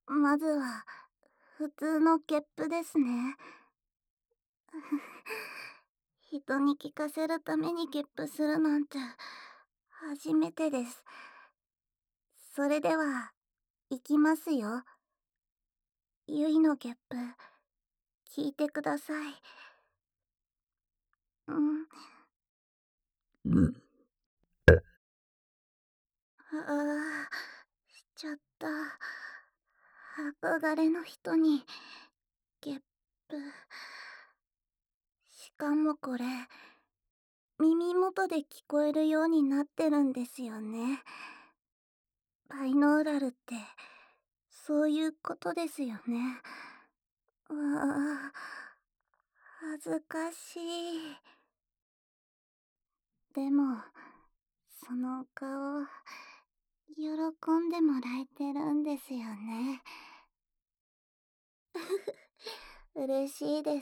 まずは、普通のゲップですね。人に聞かせるためにゲップするなんて、初めてです。それでは、いきますよ。ゆいのゲップ、聞いてください。うん。 うん。 ああ、しちゃった。憧れの人に、ゲップ。しかもこれ、耳元で聞こえるようになってるんですよね。バイノーラルって、そういうことですよね。うわあ、恥ずかしい。でも、その顔、喜んでもらえてるんですよね。嬉しいです。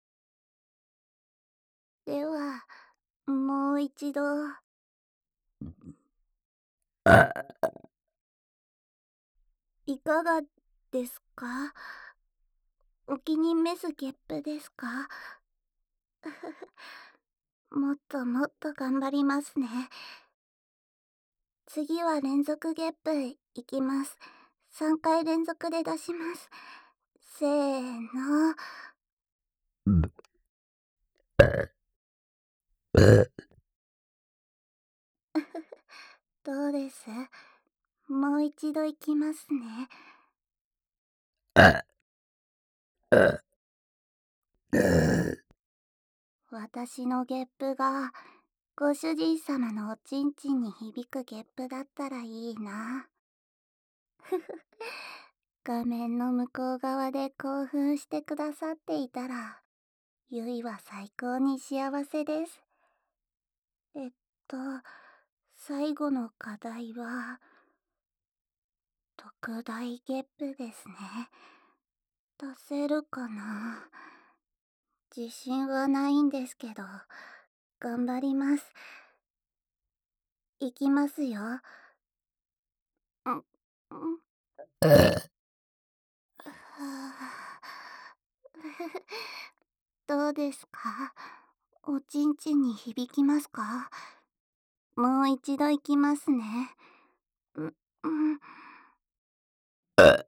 では、もう一度、 あ、 いかがですか？お気に召すゲップですか？もっともっと頑張りますね。次は連続ゲップいきます。3回連続で出します。せーの。 うん。あ、 どうです？もう一度いきますね。 あ、あ、あ、 私のゲップがご主人様のおちんちんに響くゲップだったらいいな。画面の向こう側で興奮してくださっていたら、ゆいは最高に幸せです。えっと、最後の課題は、特大ゲップですね。出せるかな？自信はないんですけど、頑張ります。いきますよ。うん、うん、 あ、 はあ。どうですか？おちんちんに響きますか？もう一度いきますね。う、うん。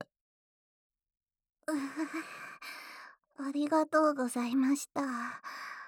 ありがとうございました。